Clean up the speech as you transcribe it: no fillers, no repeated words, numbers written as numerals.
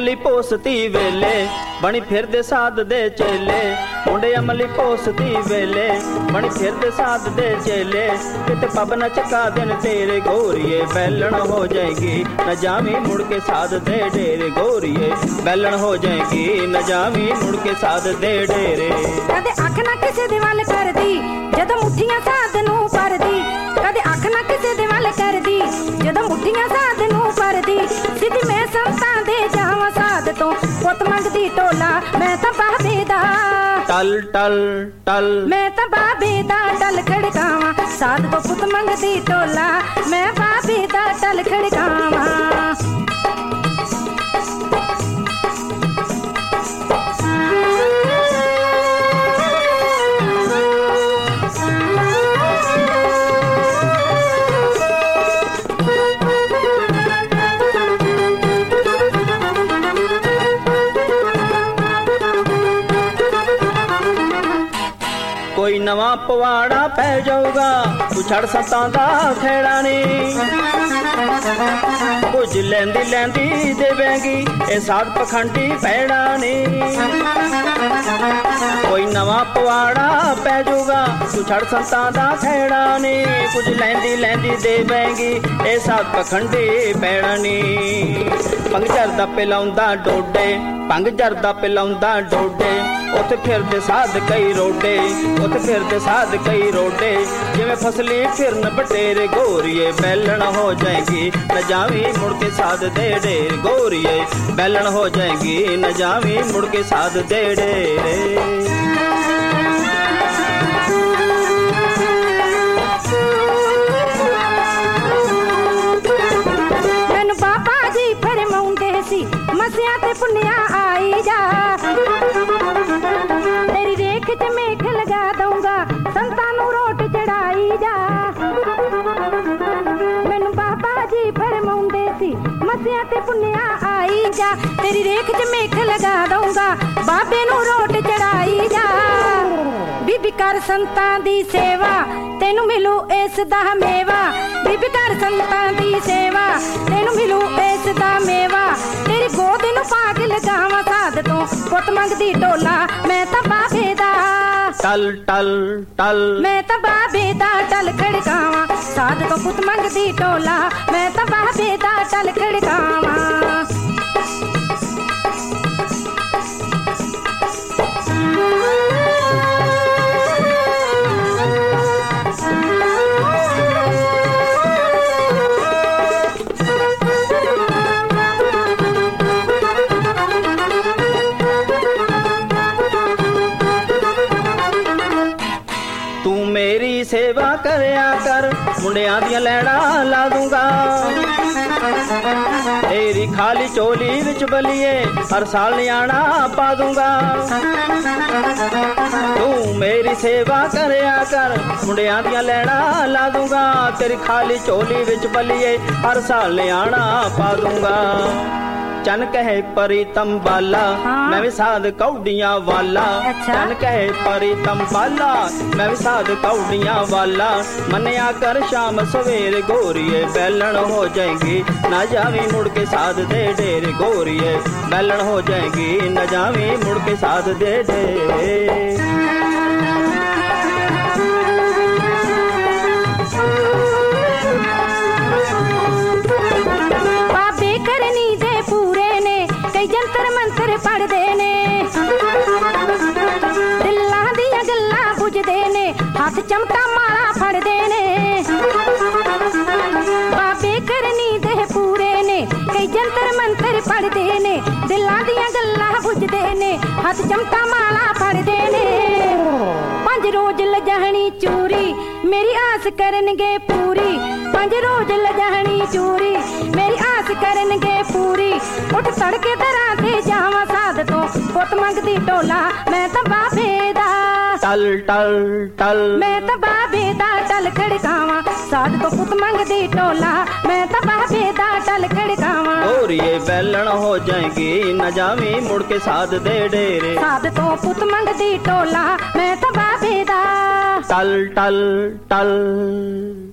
ਅਮਲੀ ਪੋਸਤੀ ਵੇਲੇ ਬਣੀ ਫਿਰਦੇ ਸਾਧ ਦੇ ਚੇਲੇ। ਮੁੰਡੇ ਅਮਲੀ ਪੋਸਤੀ ਵੇਲੇ ਬਣੀ ਫਿਰਦੇ ਸਾਧ ਦੇ ਚੇਲੇ। ਕਿਤੇ ਪੱਬ ਨਾ ਚੱਕਾ ਦਿਨ ਤੇਰੇ ਗੋਰੀਏ ਬੈਲਣ ਹੋ ਜਾਏਗੀ ਨਾ ਜਾਵੀਂ ਮੁੜ ਕੇ ਸਾਧ ਦੇ ਡੇਰੇ। ਗੋਰੀਏ ਬੈਲਣ ਹੋ ਜਾਏਗੀ ਨਾ ਜਾਵੀਂ ਮੁੜ ਕੇ ਸਾਧ ਦੇ ਡੇਰੇ। ਕਦੇ ਅੱਖ ਨਾ ਕਿਸੇ ਦੇ ਵੱਲ ਕਰਦੀ ਜਦੋਂ ਮੁੱਠੀਆਂ ਸਾਧ ਨੂੰ ਭਰਦੀ। ਕਦੇ ਅੱਖ ਨਾ ਕਿਸੇ ਦੇ ਵੱਲ ਕਰਦੀ ਜਦੋਂ ਮੁੱਠੀਆਂ ਸਾਧ ਨੂੰ ਭਰਦੀ। ਸਿੱਧੀ ਮੈਂ ਸੰਤਾਂ ਦੇ ਜਾਵਾਂ ਸਾਧ ਤੋਂ ਪੁੱਤ ਮੰਗਦੀ ਢੋਲਾ ਮੈਂ ਤਾਂ ਬਾਬੇ ਦਾ ਟਲ ਟਲ ਟਲ। ਮੈਂ ਤਾਂ ਬਾਬੇ ਦਾ ਟਲ ਖੜਕਾਵਾਂ ਸਾਧ ਤੋਂ ਪੁੱਤ ਮੰਗਦੀ ਢੋਲਾ ਮੈਂ ਬਾਬੇ ਦਾ ਟਲ ਖੜਕਾਵਾਂ। ਕੋਈ ਨਵਾਂ ਪਵਾੜਾ ਪੈ ਜਾਊਗਾ ਤੂੰ ਛੱਡ ਸੰਤਾਂ ਦਾ ਖੇੜਾ ਨੀ। ਕੁਝ ਲੈਂਦੀ ਲੈਂਦੀ ਦੇਵੇਂਗੀ ਇਹ ਸਾਧ ਪਖੰਡੀ ਪੈੜਾ ਨੀ। ਕੋਈ ਨਵਾਂ ਪਵਾੜਾ ਪੈ ਜਾਊਗਾ ਤੂੰ ਛੱਡ ਸੰਤਾਂ ਦਾ ਖੇੜਾ ਨੀ। ਕੁਝ ਲੈਂਦੀ ਲੈਂਦੀ ਦੇਵੇਂਗੀ ਇਹ ਸਾਧ ਪਖੰਡੀ ਪੈੜਾ ਨੀ। ਭੰਗ ਜਰਦਾ ਪਿਲਾਉਂਦਾ ਡੋਡੇ ਭੰਗ ਜਰਦਾ ਪਿਲਾਉਂਦਾ ਡੋਡੇ। ਉੱਥੇ ਫਿਰਦੇ ਸਾਧ ਕਈ ਰੋਡੇ ਉੱਥੇ ਫਿਰਦੇ ਸਾਧ ਕਈ ਰੋਡੇ। ਜਿਵੇਂ ਫਸਲੀ ਫਿਰਨ ਬਟੇਰੇ ਗੋਰੀਏ ਬੈਲਣ ਹੋ ਜਾਏਗੀ ਨਾ ਜਾਵੀਂ ਮੁੜ ਕੇ ਸਾਧ ਦੇ ਡੇਰੇ। ਗੋਰੀਏ ਬੈਲਣ ਹੋ ਜਾਏਗੀ ਨਾ ਜਾਵੀਂ ਮੁੜ ਕੇ ਸਾਧ ਦੇ ਡੇਰੇ। ਮੈਨੂੰ ਬਾਬਾ ਜੀ ਫਰਮਾਉਂਦੇ ਸੀ ਮਸਿਆਂ ਤੇ ਪੁੰਨਿਆ ਆਈ ਜਾ। ਤੇਰੀ ਰੇਖ ਚ ਮੇਖ ਲਗਾ ਦਊਂਗਾ ਸੰਤਾਂ ਨੂੰ ਰੋਟ ਚੜਾਈ ਜਾ। ਮੈਨੂੰ ਬਾਬਾ ਜੀ ਫਰਮਾਉਂਦੇ ਸੀ ਮਸਿਆਂ ਤੇ ਪੁੰਨਿਆ ਆਈ ਜਾ। ਤੇਰੀ ਰੇਖ ਚ ਮੇਖ ਲਗਾ ਦਊਂਗਾ ਬਾਬੇ ਨੂੰ ਰੋਟ ਚੜਾਈ ਜਾ। ਬੀਬੀ ਕਰ ਸੰਤਾਂ ਦੀ ਸੇਵਾ ਤੈਨੂੰ ਮਿਲੂ ਇਸ ਦਾ ਮੇਵਾ। ਬੀਬੀ ਕਰ ਸੰਤਾਂ ਦੀ ਸੇਵਾ ਤੈਨੂੰ ਮਿਲੂ ਇਸ ਦਾ ਮੇਵਾ। ਤੇਰੀ ਗੋਦ ਨੂੰ ਪਾਗ ਲਗਾਵਾਂ ਸਾਧ ਤੋਂ ਪੁੱਤ ਮੰਗਦੀ ਢੋਲਾ ਮੈਂ ਤਾਂ ਬਾਬੇ ਦਾ ਟਲ ਟਲ ਟਲ। ਮੈਂ ਤਾਂ ਬਾਬੇ ਦਾ ਟਲ ਖੜਕਾਵਾਂ ਸਾਧ ਤੋਂ ਪੁੱਤ ਮੰਗਦੀ ਢੋਲਾ ਮੈਂ ਤਾਂ ਬਾਬੇ ਦਾ ਟਲ ਖੜਕਾਵਾਂ। ਤੂੰ ਮੇਰੀ ਸੇਵਾ ਕਰਿਆ ਕਰ ਮੁੰਡਿਆਂ ਦੀਆਂ ਲੈਣਾ ਲਾ ਦੂੰਗਾ। ਤੇਰੀ ਖਾਲੀ ਝੋਲੀ ਵਿੱਚ ਬਲੀਏ ਹਰ ਸਾਲ ਨਿਆਣਾ ਪਾ ਦੂੰਗਾ। ਤੂੰ ਮੇਰੀ ਸੇਵਾ ਕਰਿਆ ਕਰ ਮੁੰਡਿਆਂ ਦੀਆਂ ਲੈਣਾ ਲਾ ਦੂੰਗਾ। ਤੇਰੀ ਖਾਲੀ ਝੋਲੀ ਵਿੱਚ ਬਲੀਏ ਹਰ ਸਾਲ ਨਿਆਣਾ ਪਾ ਦੂੰਗਾ। ਚੰਨ ਕਹੇ ਪਰੀ ਤੰਬਾਲਾ ਮੈਂ ਵੀ ਸਾਧ ਕੌਡੀਆਂ ਵਾਲਾ। ਚੰਨ ਕਹੇ ਪਰੀ ਤੰਬਾਲਾ ਮੈਂ ਵੀ ਸਾਧ ਕੌਡੀਆਂ ਵਾਲਾ। ਮੰਨਿਆ ਕਰ ਸ਼ਾਮ ਸਵੇਰੇ ਗੋਰੀਏ ਬੈਲਣ ਹੋ ਜਾਏਗੀ ਨਾ ਜਾਵੀਂ ਮੁੜ ਕੇ ਸਾਧ ਦੇ ਡੇਰੇ। ਗੋਰੀਏ ਬੈਲਣ ਹੋ ਜਾਏਗੀ ਨਾ ਜਾਵੀਂ ਮੁੜ ਕੇ ਸਾਧ ਦੇ ਡੇਰੇ। ਬਾਬੇ ਕਰਨੀ ਦੇ ਪੂਰੇ ਨੇ ਕਈ ਜੰਤਰ ਮੰਤਰ ਪੜਦੇ ਨੇ। ਦਿਲਾਂ ਦੀਆਂ ਗੱਲਾਂ ਬੁਝਦੇ ਨੇ ਹੱਥ ਚਮਟਾ ਮਾਲਾ ਫੜਦੇ ਨੇ। ਬਾਬੇ ਕਰਨੀ ਦੇ ਪੂਰੇ ਨੇ ਕਈ ਜੰਤਰ ਮੰਤਰ ਪੜਦੇ ਨੇ। ਦਿਲਾਂ ਦੀਆਂ ਗੱਲਾਂ ਬੁਝਦੇ ਨੇ ਹੱਥ ਚਮਟਾ ਮਾਲਾ ਫੜਦੇ ਨੇ। 5 ਰੋਜ਼ ਲਜਾਣੀ ਚੂਰੀ ਮੇਰੀ ਆਸ ਕਰਨਗੇ ਪੂਰੀ। 5 ਰੋਜ਼ ਲਜਾਣੀ ਚੂਰੀ ਮੇਰੀ ਆਸ ਕਰਨਗੇ ਪੂਰੀ। ਉੱਠ ਤੜਕੇ ਦਰਾਂ ਤੇ ਜਾਵਾਂ ਸਾਧ ਤੋਂ ਪੁੱਤ ਮੰਗਦੀ ਢੋਲਾ ਮੈਂ ਤਾਂ ਬਾਬੇ ਦਾ ਟਲ ਟਲ ਟਲ। ਮੈਂ ਤਾਂ ਬਾਬੇ ਦਾ ਟਲ ਖੜਕਾਵਾਂ ਸਾਧ ਤੋਂ ਪੁੱਤ ਮੰਗਦੀ ਢੋਲਾ ਮੈਂ ਤਾਂ ਬਾਬੇ ਦਾ ਟਲ ਖੜਕਾਵਾਂ। ਗੋਰੀਏ ਬੈਲਣ ਹੋ ਜਾਏਗੀ ਨਾ ਜਾਵੀਂ ਮੁੜ ਕੇ ਸਾਧ ਦੇ ਡੇਰੇ। ਸਾਧ ਤੋਂ ਪੁੱਤ ਮੰਗਦੀ ਢੋਲਾ ਮੈਂ ਤਾਂ ਬਾਬੇ ਦਾ ਟਲ ਟਲ ਟਲ।